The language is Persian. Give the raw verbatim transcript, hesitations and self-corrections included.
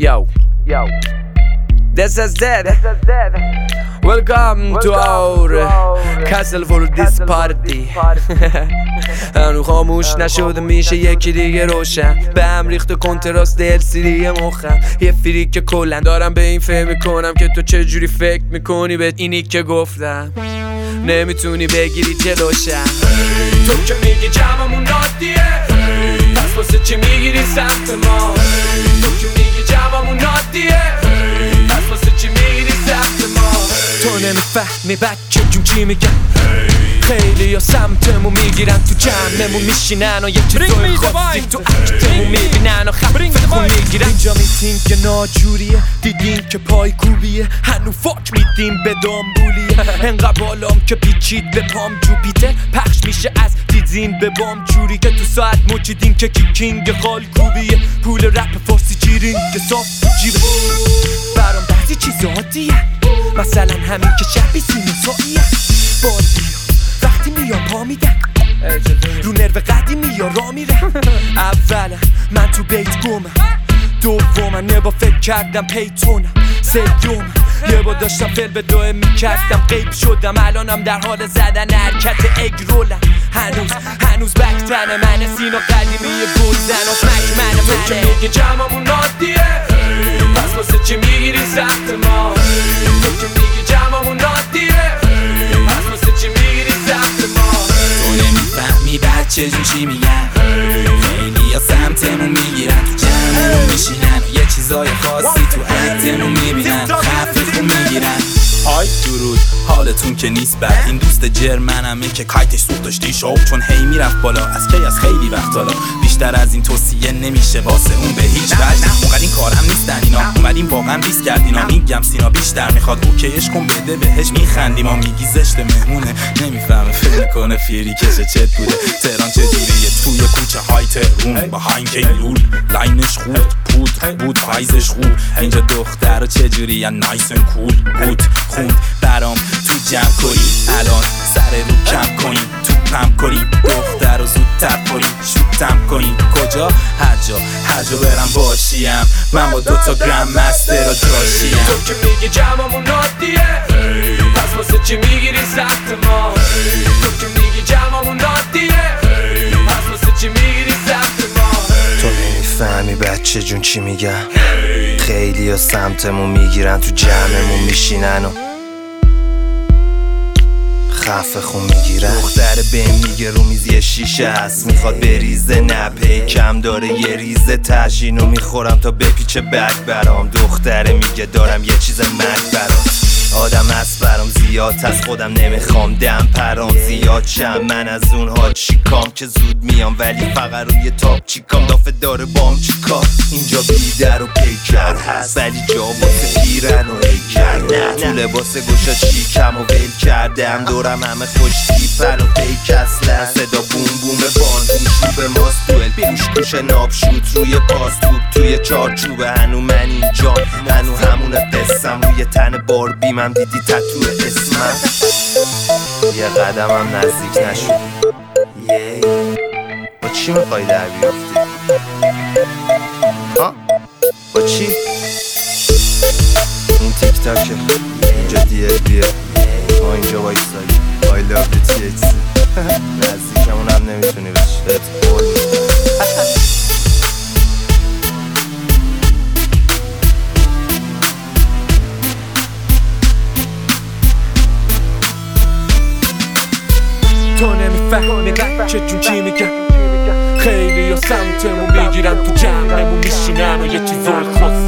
Yo, yo. This is dead. Welcome to our castle for this party. هنو خاموش نشده میشه یکی دیگه روشن به هم ریخت و کنتراست دل سیری مخم یه فریک که کلن دارم به این فهم میکنم که تو چجوری فکر میکنی به اینی که گفتم نمیتونی بگیری جلوشم. تو که میگی جمعمون عادیه پس واسه چی میگیری سمت ما؟ تو که میگی جمعمون عادیه پس واسه چی میگیری سمت ما؟ تو نمیفهمی بچه جون چی میگم. خیلی یا سمتمون میگیرن تو جمعمون میشینن و یه چیزای خاصی تو عکتمون میبینن و خفت خون میگیرن. اینجا میتین که ناجوریه دیدین که پای کوبیه هنو فاک میدین به دامبولیه انقدر بالام که پیچید به پام جوپیتر پخش میشه از دیدین به بام جوری که تو ساعت مچیدین که کی کینگ خال کوبیه پول رپ فارسی جیرین که صاف جیبه برام بعضی چیز عادیه مثلا همین که شبی سینه ساییه بار بیا وقتی میام پا میدن رو نرو قدیمی یا را میره. اولا من تو بیت گمم دوما نبا فکر کردم پیتونم سیوم یه با داشتم فل به دوه میکردم غیب شدم الانم در حال زدن حرکت اگرولم هنوز هنوز بکتن منه سینا قدیمی گلزن و سمک منه تو که میگی جمعمون عادیه پس واسه چی میگیری سمت ما؟ تو که میگی جمعمون عادیه پس واسه چی میگیری سمت ما؟ تو نمیفهمی بچه جون چی میگن. خیلی یا سمتمون میگیرن تو جمعمون میشینن و یه چیزای خاصی تو عکتمون میبینن خفت خون میگیرن. های درود حالتون که نیست بد این دوست جرمنمه که کایتش سوخت داشتی شو چون هی میرفت بالا از کی از خیلی وقت حالا بیشتر از این توصیه نمیشه واسه اون به هیچ وجه. اونقدر این کارم نیستن اینا اومدیم واقعا ریس کردینا میگم سینا بیشتر میخواد اوکیش کن بده بهش میخندیم ما میگی زشت مهمونه نمیفهمه فکر کنه فیری کشه چت بوده تهران چجوریه توی کوچه های تهرون با هاینکین لول لاینش خود پود بود سایزش خوب اینجا دختر چجوریه نایس ان کول بود خوند برام تو جمع کنی الان سر رو کم کنی تو پم کنی دختر رو زودتر کنی شوتم کنی کجا هر جا هر جا برم باشیم من با دوتا گرم مستر و جاشیم. تو که میگی جمعمون عادیه پس واسه چی میگیری سمت ما؟ تو که میگی جمعمون عادیه پس واسه چی میگیری سمت ما؟ تو نمیفهمی بچه جون چی میگم. خیلی یا سمتمون میگیرن تو جمعمون میشینن و خفه خون میگیرن. دختر بهم میگه رو میز یه شیشه هست میخواد بریزه نپه کم داره یه ریزه تشینو میخورم تا بپیچه بد برام. دختره میگه دارم یه چیز مرگ برام آدم هست برام زیاد از خودم نمیخوام دم پرام زیاد شم من از اونها چیکام که زود میام ولی فقط روی تاپ چیکام دافه داره بام چیکار. اینجا بیدر و پیکر هست ولی جا واسه پیرن و هیکر نه تو لباس گوشا چیکم و ول کردم دورم همه خوش تیپن و پیک اصلا صدا بوم بوم باندون شوب ماست دوئل پوش کوش نابشوت روی پاس توب توی چارچوبه هنو من اینجا هنو همونه قسم روی تن باربیم هم دیدی تتو اسمم یه قدمم نزدیک نشد. یی با چی میخوای در بیافتی؟ ها؟ با چی؟ این تیک تاکه اینجا دی ال بیه ما اینجا وایستایی I love the تی اچ سی نزدیکمون هم نمیتونی بشی بهت قول میدم. تو نمیفهمی بچه جون چی میگم. خیلی یا سمتمون میگیرن تو جمعمون میشینن و یه چیزای خاص